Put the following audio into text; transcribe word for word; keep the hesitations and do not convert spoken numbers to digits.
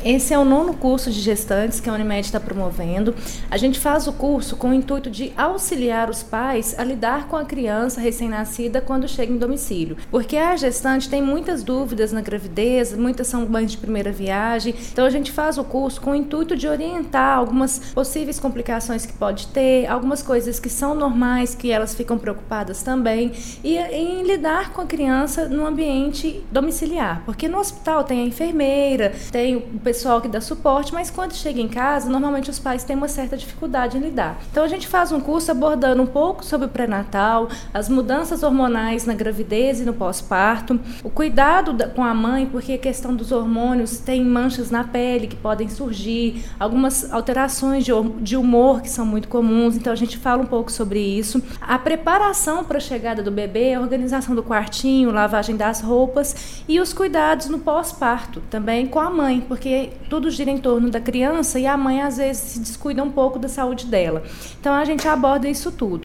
Esse é o nono curso de gestantes que a Unimed está promovendo. A gente faz o curso com o intuito de auxiliar os pais a lidar com a criança recém-nascida quando chega em domicílio. Porque a gestante tem muitas dúvidas na gravidez, muitas são mães de primeira viagem. Então a gente faz o curso com o intuito de orientar algumas possíveis complicações que pode ter, algumas coisas que são normais, que elas ficam preocupadas também, e em lidar com a criança no ambiente domiciliar. Porque no hospital tem a enfermeira, tem o pessoal que dá suporte, mas quando chega em casa, normalmente os pais têm uma certa dificuldade em lidar. Então a gente faz um curso abordando um pouco sobre o pré-natal, as mudanças hormonais na gravidez e no pós-parto, o cuidado da, com a mãe, porque a questão dos hormônios tem manchas na pele que podem surgir, algumas alterações de, de humor que são muito comuns, então a gente fala um pouco sobre isso. A preparação para a chegada do bebê, a organização do quartinho, lavagem das roupas e os cuidados no pós-parto, também com a mãe, porque tudo gira em torno da criança e a mãe às vezes se descuida um pouco da saúde dela. Então a gente aborda isso tudo.